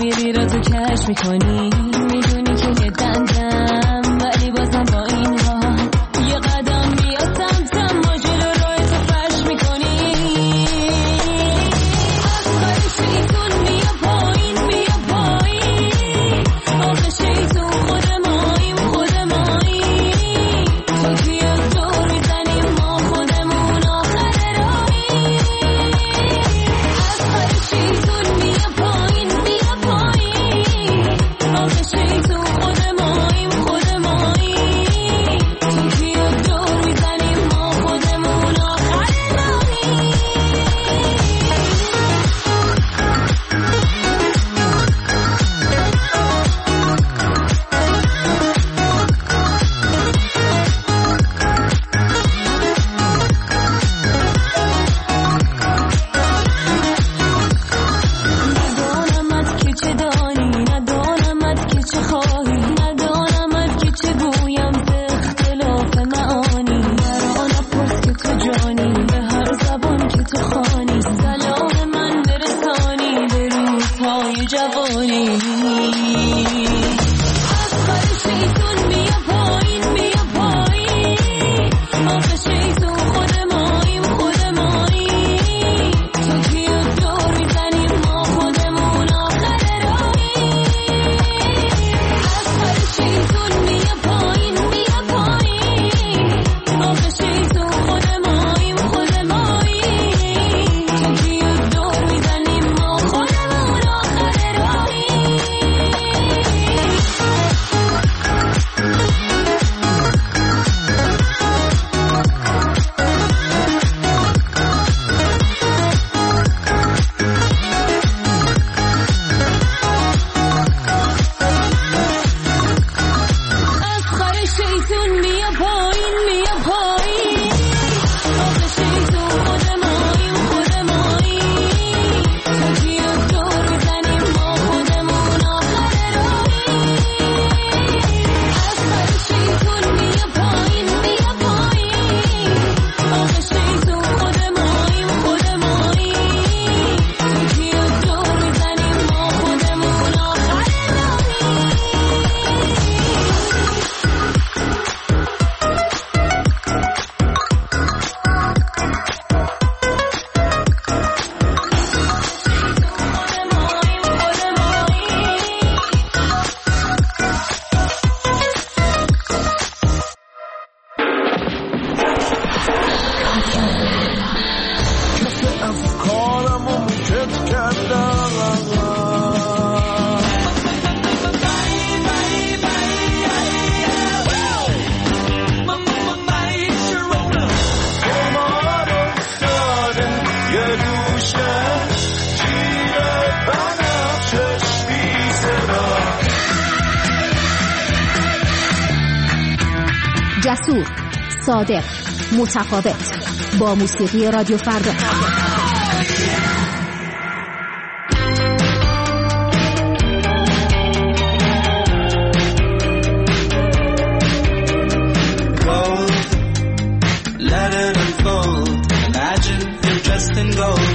میری را تو کش میکنی، میدونی که یه دندم ولی بازم با این ها یه قدم بیا سمتم، ما جلو روی تو فش میکنی. اصغر شیطون بیا پایین، بیا پایین، آخه شیطون خود ماییم، خود ماییم، تو توی دور میزنیم ما خودمون آخر راهیم. اصغر شیطون بیا پایین، بیا پایین، آخه شیطون خود ماییم، خود ماییم، تو توی دور میزنیم ما خودمون آخر راهیم. ندانمت که چه دانی، ندانمت که چه خواهی، ندانمت که چه گویم به اختلاف معانی. مرا نپرس که کجانی، به هر زبان که تو خوانی، سلام من برسانی به روزهای جوانی. اصغر شیطون بیا پایین، بیا پایین، آخه شیطون خود ماییم، خود ماییم، تو توی دور میزنیم ما خودمون آخر راهیم. اصغر شیطون بیا پایین، بیا پایین، آخه شیطون خود ماییم، خود ماییم، تو توی دور میزنیم ما خودمون آخر راهیم. اصغر شیطون بیا پایین، بیا پایین، آخه شیطون خود ماییم، خود ماییم، تو توی دور میزنیم ما خودمون آخر راهیم. اصغر شیطون بیا پایین، بیا پایین، آخه شیطون خود ماییم، خود ماییم، تو توی دور میزنیم ما خودمون آخر راهیم. افکارمو موکت کردم، قمار افتاده یه گوشه جیب بنفشش بی صدا. جسور، صادق، متفاوت، با موسیقی رادیو فردا. Let it unfold. Imagine you're dressed in gold.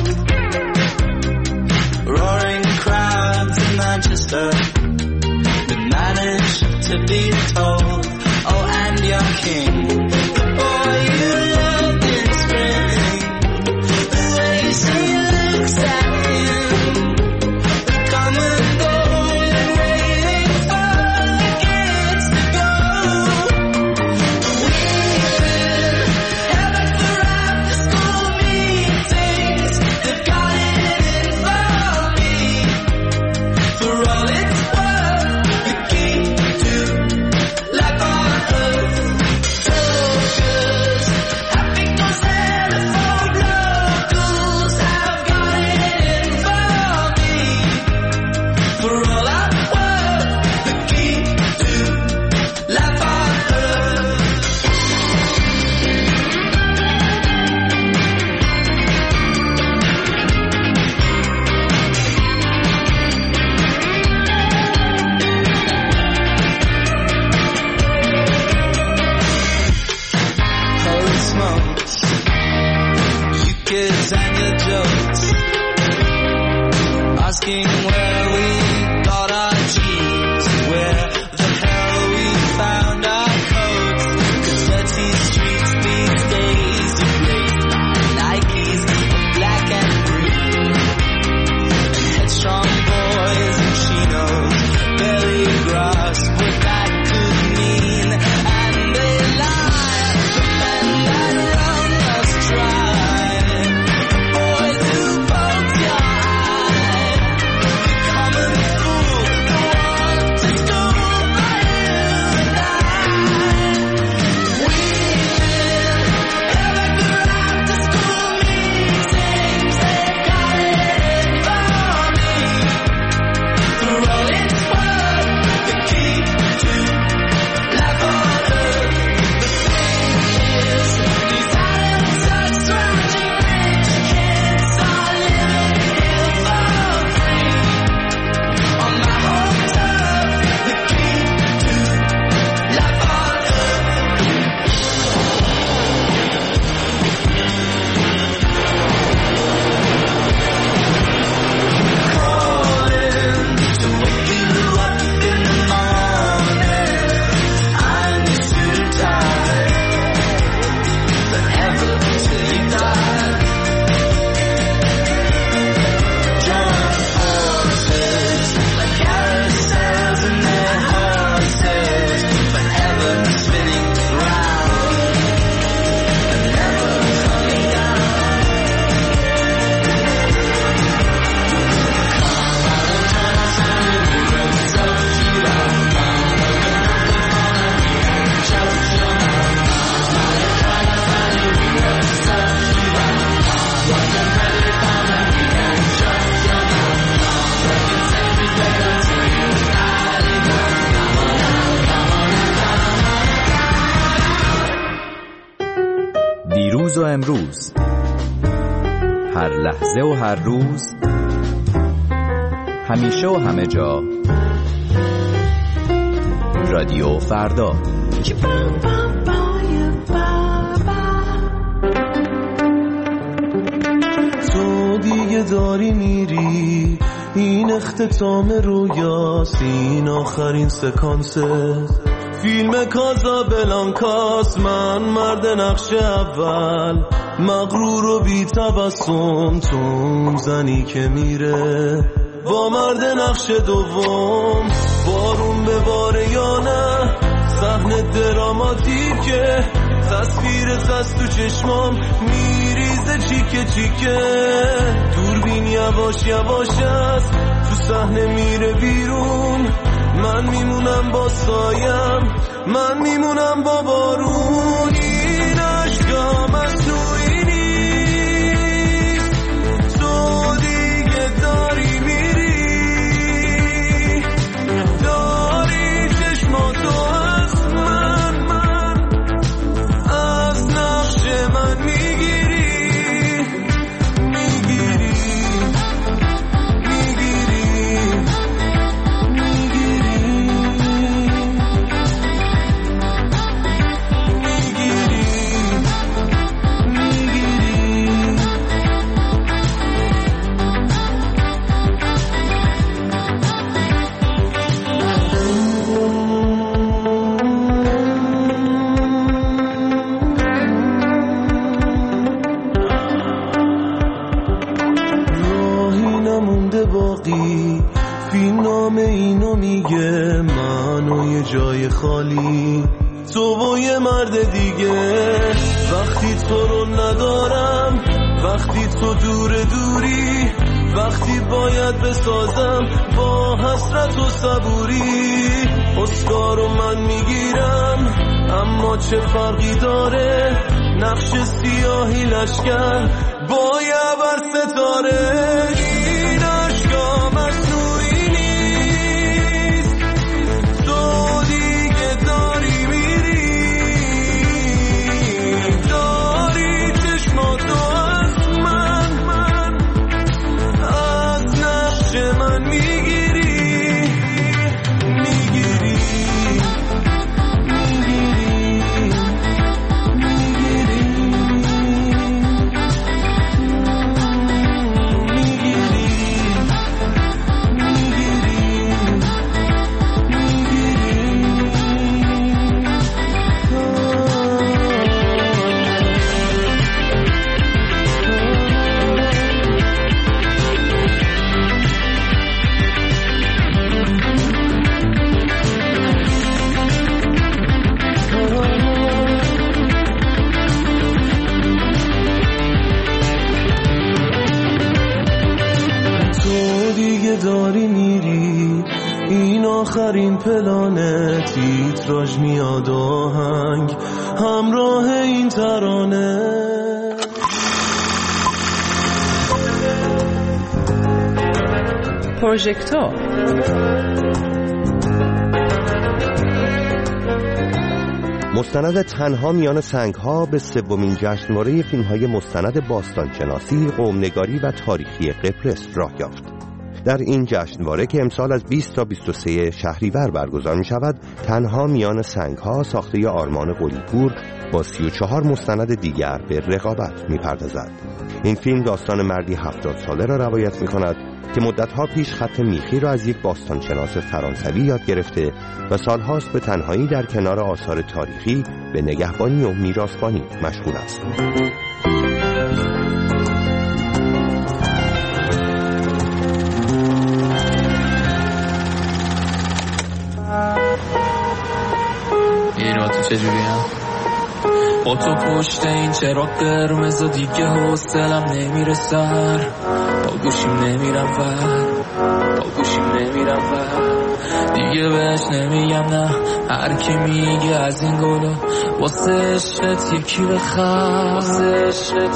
Roaring crowds in Manchester. We managed to be told. Oh, and your king, the boy you loved in spring. The way she looks at him. They come and go and waiting for the kids to go. Heaven for after school meetings. They've got it in for me. For all it's worth, the key to life on earth. دیروز و امروز، هر لحظه و هر روز، همیشه و همه جا. رادیو فردا. تو دیگه داری میری، این اختتام رویاست، این آخرین سکانسه فیلم کازابلانکاست. من مرد نقش اول، مغرور و بی تبسم، تو زنی که میره با مرد نقش دوم. بارون بباره یا نه، صحنه دراماتیکه، تصویر خست تو چشمام میریزه چیکه چیکه. دوربین یواش یواش است، تو صحنه میره بیرون. من میمونم با سایم، من میمونم با بارون. این عشقم از توی نیست، تو دیگه داری میری، داری چشماتو از من از نقش من میگیری، میگیری، فیلم نام اینو میگه، من و یه جای خالی، تو و یه مرد دیگه. وقتی تو رو ندارم، وقتی تو دوری، وقتی باید بسازم با حسرت و صبوری. اسکارو من میگیرم، اما چه فرقی داره، نقش سیاهی لشکر با یه بر ستاره. این عشقم از توی نیست، تو دیگه داری میری، داری چشماتو از من از نقش من میگیری، میگیری. داری میری، این آخرین پلانه، تیتراژ میاد آهنگ همراه این ترانه. پروژکتور مستند تنها میان سنگ‌ها به سومین جشنواره فیلم‌های مستند باستانشناسی، قوم‌نگاری و تاریخی قبرس راه یافت. در این جشنواره که امسال از 20 تا 23 شهریور برگزار می شود، تنها میان سنگ‌ها ساخته آرمان قلی‌پور با 34 مستند دیگر به رقابت می پردازد. این فیلم داستان مردی 70 ساله را روایت می کند که مدتها پیش خط میخی را از یک باستانشناس فرانسوی یاد گرفته و سالهاست به تنهایی در کنار آثار تاریخی به نگهبانی و میراثبانی مشغول است. اینا تو چجوریم؟ با تو پشت این چراغ قرمز و دیگه حوصلم نمیره سر، با گوشیم نمیرم ور دیگه بهش نمیگم نه. هر کی میگه از این گلو واسه عشقت یکی بخر، واسه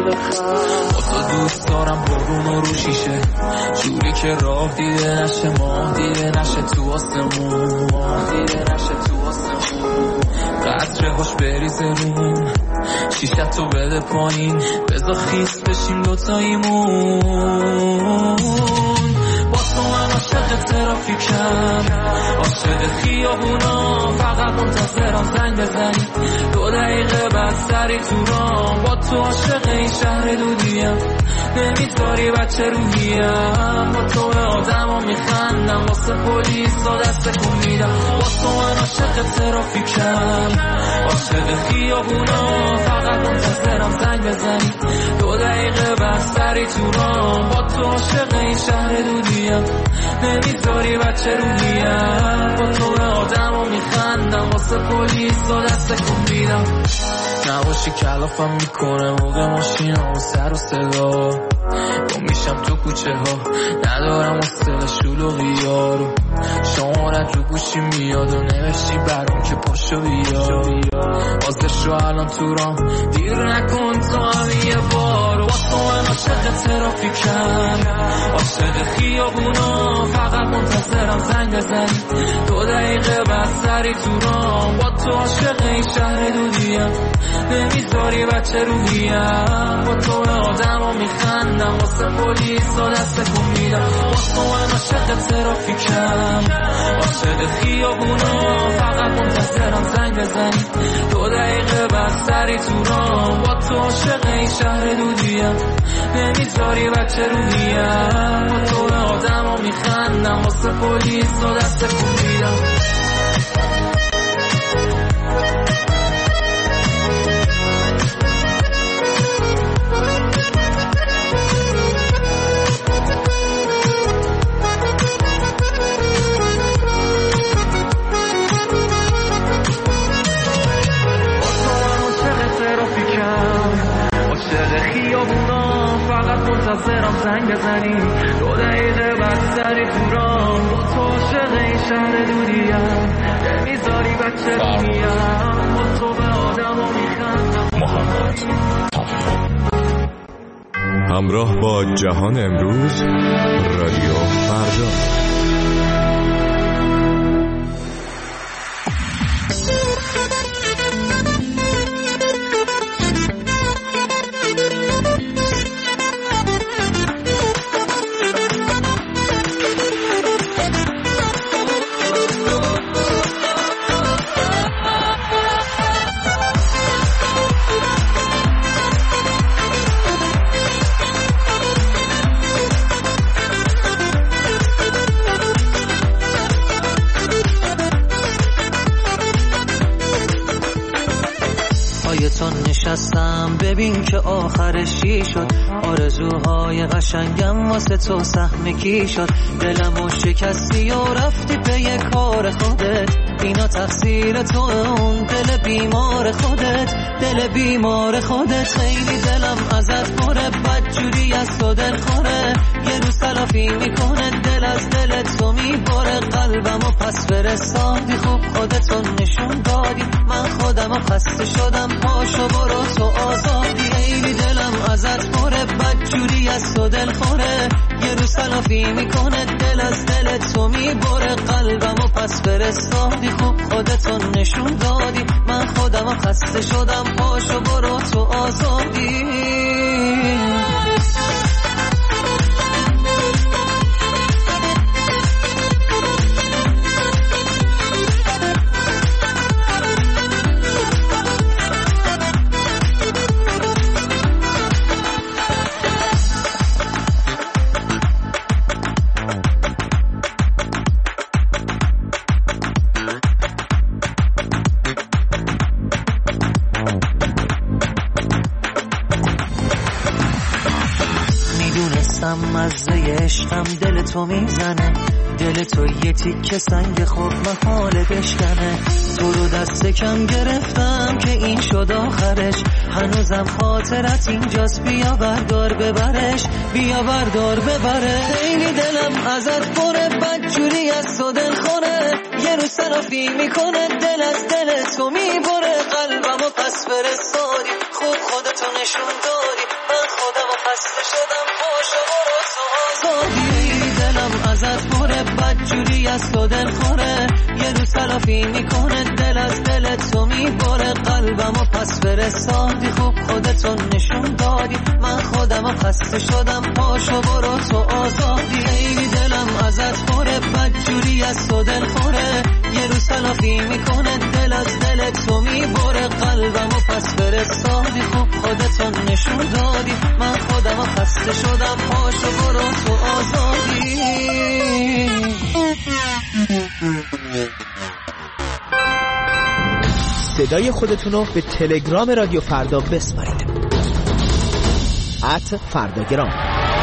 دوست دارم بارون رو شیشه، جوری که راه دیده نشه، ماه دیده نشه تو آسمون، قطره هاش بریزه روم شیشتو بده پایین بذار خیس بشیم دوتاییمون با تو من عاشق ترافیکم عاشق خیابونا فقط منتظرم زنگ بزنی 2 دقیقه بعد سری تو رام با تو عاشق این شهر دودیم نمیذاری بچه روحیم با تو به آدم ها میخندم واسه پلیس و دست کن میدم با تو من عاشق ترافیکم عاشق خیابونا فقط منتظرم زنگ بزنی 2 دقیقه بعد سری تو رام با تو عاشق این شهر دودیم نمیذاری بچه روحیم با تو به آدم ها میخندم واسه پلیس و دست کن میدم نباشی کلافم میکنه موقع ماشین ها و سر و صدا گم میشم تو کوچه ها ندارم حوصله شلوغی یارو شمارت رو گوشی میاد و نوشتی برام که پاشو بیا بازش رو الان تو رام دیر نکن تو هم یه بار با تو من عاشق ترافیکم عاشق خیابونا فقط منتظرم زنگ بزنی 2 دقیقه بعد سری تو رام با تو عاشق این شهر دودیم نمیذاری بچه روحیم با تو به آدم ها میخندم واسه پلیس و دست کن میدم با تو من عاشق ترافیکم عاشق خیابونا فقط منتظرم زنگ بزنی 2 دقیقه بعد سری تو رام با تو عاشق این شهر دودیم نمیذاری بچه روحیم با تو به آدم ها میخندم واسه پلیس و دست کن میدم منتظرم زنگ بزنی 2 دقیقه بعد سری تو رام با تو عاشق این شهر دوریم نمیذاری بچه رویم با تو به آدم ها میخندم محمد همراه با جهان امروز رادیو فردا. نشستم ببین که آخرش چی شد آرزوهای قشنگم واسه تو سهم کی شد دلمو شکستی و رفتی پی کار خودت اینا تقصیر تو اون دل بیمار خودت دل بیمار خودت خیلی دلم ازت پره بدجوری از تو دل خوره یه روز تلافی میکنه دل از دل تو میبره قلبمو پس فرستادی خوب خودتو نشون دادی من خودمو خسته شدم پاشو برو تو آزادی خیلی دلم ازت پره بدجوری از تو دل خوره یه روز تلافی میکنه دل از دل تو میبره قلبمو پس فرستادی خوب خودتو نشون دادی من خودمو خسته شدم پاشو برو تو آزادی مزه عشقم دل تو میزنه دل تو یه تیکه سنگ خوب محاله بشکنه تو رو دست کم گرفتم که این شد آخرش هنوزم خاطرت اینجاست بیا بردار ببرش بیا بردار ببره خیلی دلم ازت پره بدجوری از تو دل خوره یه روز تلافی میکنه دل از دل تو میبره قلبمو پس فرستادی خوب خودتو نشون دادی من خودمو خسته شدم پاشو برو تو آزادی دلم ازت پره بدجوری بدجوری از تو دل خوره، یه روز تلافی میکنه دل از دل تو میبره قلبمو پس فرستادی، خوب خودتون نشون دادی، من خودمو خسته شدم پاشو برو تو آزادی، خیلی دلم ازت پره بدجوری از تو دل خوره، یه روز تلافی میکنه دل از دل تو میبره قلبمو پس فرستادی، خوب خودتون نشون دادی، من خودمو خسته شدم پاشو برو تو آزادی. صدای خودتونو به تلگرام رادیو فردا بسپارید @فرداگرام.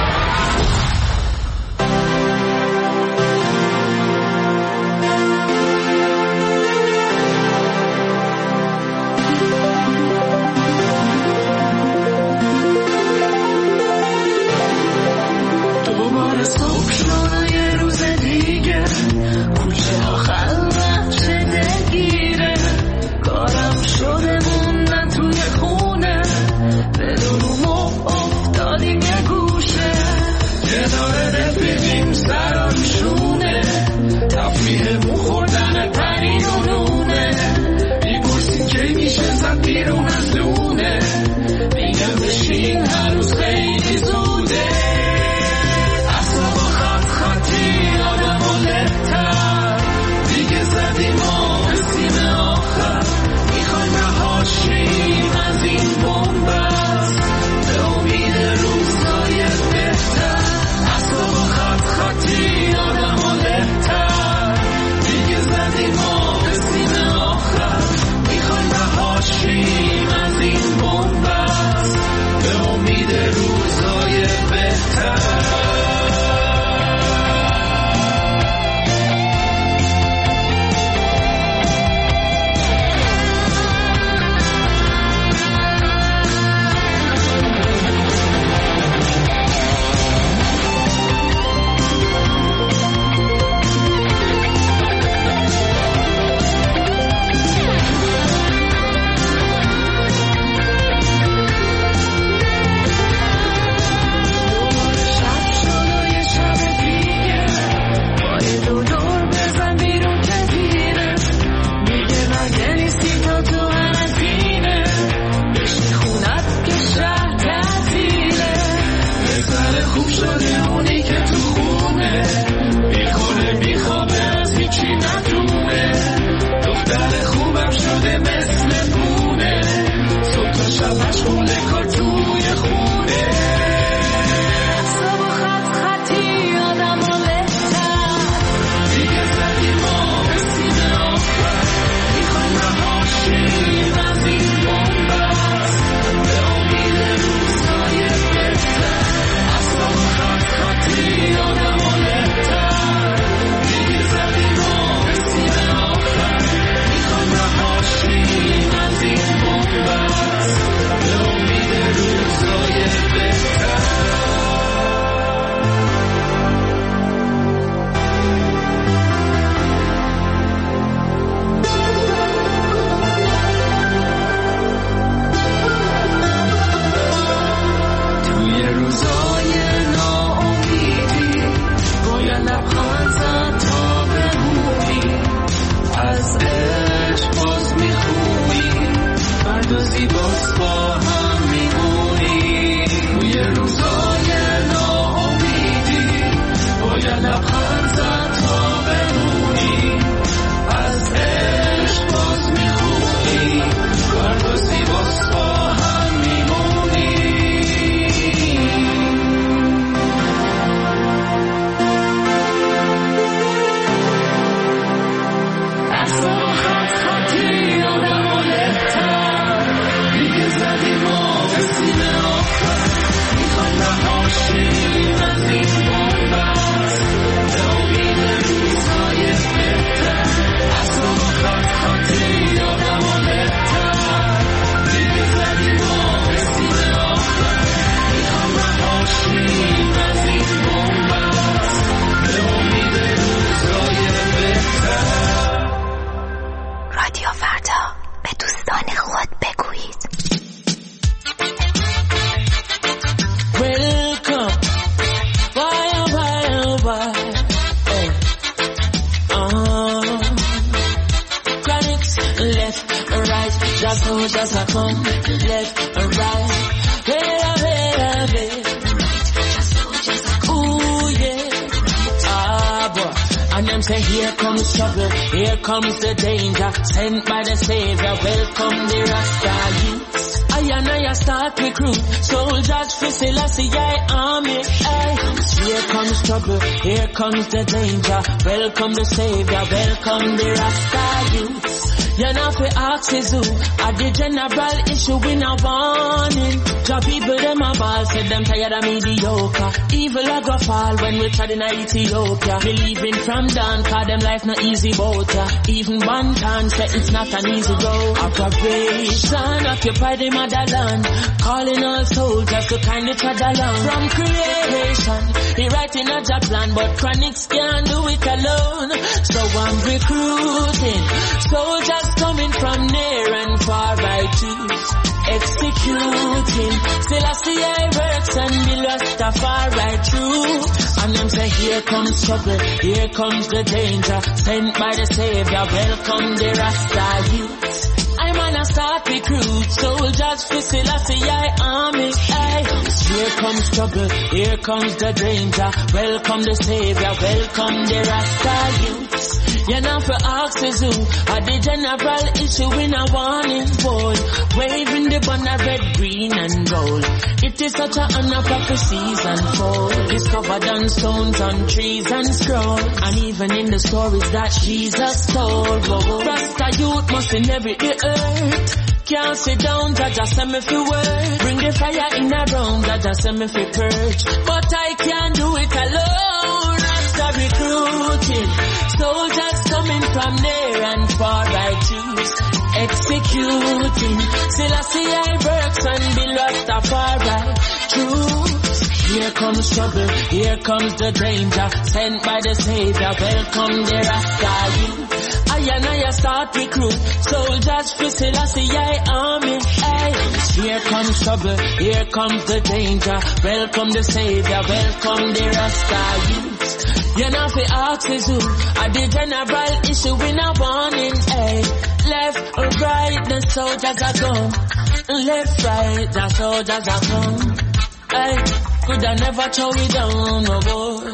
دوباره صبح شد یه روز دیگه، کوچه ها خلوت چه دلگیره، کارم شده موندن توی خونه، بدونم افتادیم یه گوشه، کنار رفیقیم سرم شونه، تفریح خوردن پنیر و نونه، میپرسیم که میشه زد بیرون از لونه، میگم بشین هنوز خیلی زوده، اصلا با خطی آدم و لبتر، دیگه زدیم و رسیم آخر، میخوایم رهاشیم از این بومبست، به امید روزهای بهتر، اصلا با خطی آدم و لبتر، soldiers are come, left and right. Ooh, yeah. Ah, boy. And them say, here comes trouble, here comes the danger, sent by the Savior, welcome the Rasta youths. I start recruit, soldiers for Selassie, army. Here comes trouble, here comes the danger, welcome the Savior, welcome the Rasta youths. You know fi ask is who, at the general issue we no warning. Job people them a ball, said them tired of mediocre. Evil a go fall when we tried in Ethiopia. Believing from down, cause them life not easy boat ya. Even one can say it's not an easy road. Operation occupy the motherland, calling all soldiers to kindly trod along. From creation, he writing a job plan, but chronics can't do it alone. So I'm recruiting soldiers coming from near and far by twos, executing. Selassie I works and the Rastafari true. And them say, here comes trouble, here comes the danger, sent by the Savior, welcome the Rasta youths. I'm on a start recruit, soldiers for Selassie army. Here comes trouble, here comes the danger, welcome the Savior, welcome the Rasta youths. You know for ask is who, at the general issue in a warning boy, waving the banner red, green and gold. It is such an honor prophecies unfold, discovered on stones, on trees and scrolls, and even in the stories that Jesus told. Rasta youth must inherit the earth. Can't sit down, Jaja send me for work. Bring the fire in the room, Jaja send me for purge. But I can't do it alone. Rasta recruiting soldiers coming from near and far by twos, executing. Selassie I works and the Rastafari troops. Here comes trouble, here comes the danger, sent by the Savior, welcome the Rasta youth. I start recruit, soldiers for Selassie army. Here comes trouble, here comes the danger, welcome the Savior, welcome the Rasta youth. You know fi ask is who, at the general issue we no warning. Left or right, the soldiers are gone. Left, right, the soldiers are gone. Could I never throw it down, no boy.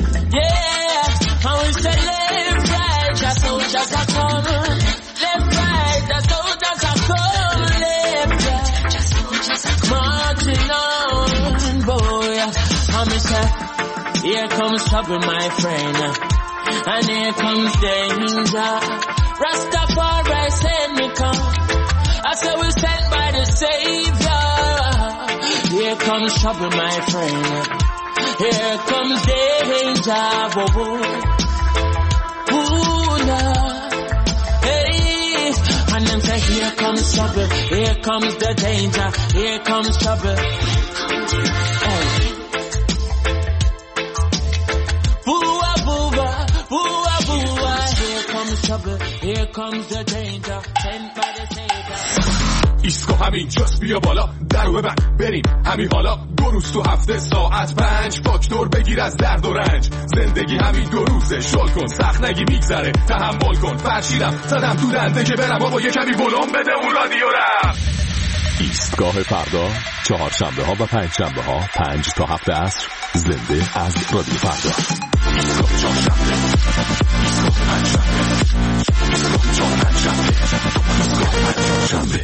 Yeah, I will say left, right, the soldiers are gone. Left, right, the soldiers are gone. Left, right, the soldiers are gone. Marching on, boy. I'm say, here comes trouble, my friend, and here comes danger. Rastafari send me come, I say we sent by the Savior. Here comes trouble, my friend, here comes danger. Ooh, Lord. Hey, and them say, here comes trouble, here comes the danger, here comes trouble. Hey. Here comes the danger, sent by the Savior. ایسکو همین جاست بیا بالا درو ببند بریم همین حالا 2 روز تو هفته ساعت 5 فاکتور بگیر از درد و رنج زندگی همین 2 روزه شل کن سخت نگی میگذره تحمل کن فرشیدم زدم تو دنده که برم بابا یه کمی ولوم بده اون رادیو رم. ایستگاه فردا چهارشنبه ها و پنجشنبه ها 5 تا 7 عصر زنده از رادیو فردا. ایستگاه چهارشنبه ایستگاه پنجشنبه ایستگاه چهارشنبه ایستگاه پنجشنبه.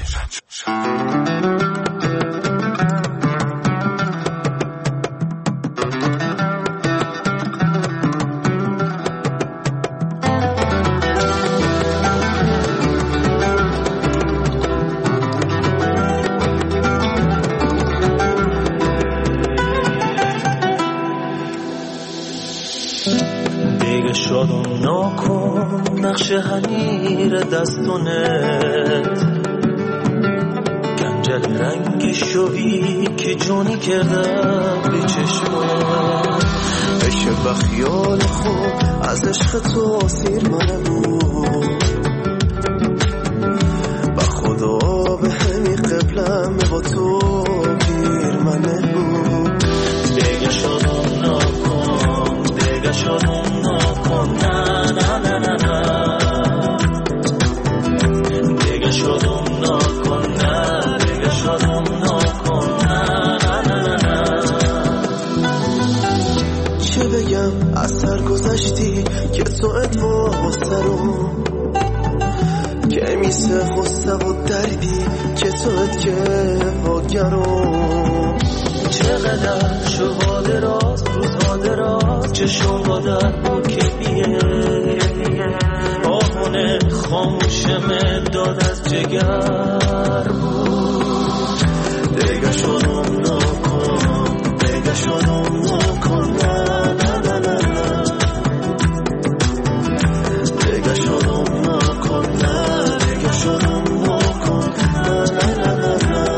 شادم نکن نقش حنیر دستونت گنجل رنگ شوی که جونی کردم به چشمات بشه بخیال خوب از عشق تو سیر منه بود با خدا به همی قبلم با تو گیر منه بود دیگه شادم نکن دیگه شادم نه نه نه نه نه دیگه شدم نکن غصه رو که میسه غصه و دردی که توت که واگرو چقدر شبا دراز روزها دراز چشم با در بود که بیه آهونه خاموشم داد از جگر بود دیگه شدم نکن دیگه شدم نکن نه نه نه نه نه دیگه شدم نکن نه دیگه شدم نکن نه نه نه نه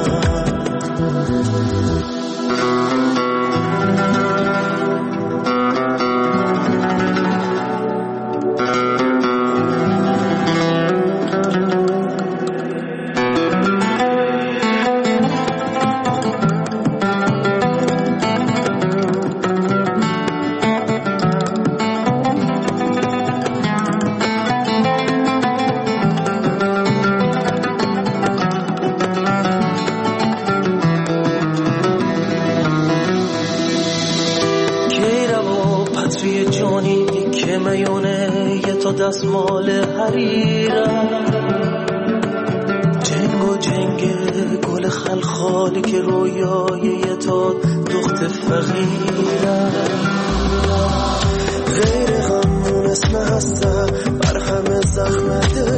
دستمال حریرم جنگ و جنگ گل خلخالی که رویای تا دخت فقیرم غیر غمون اسم هستم بر همه زخم دل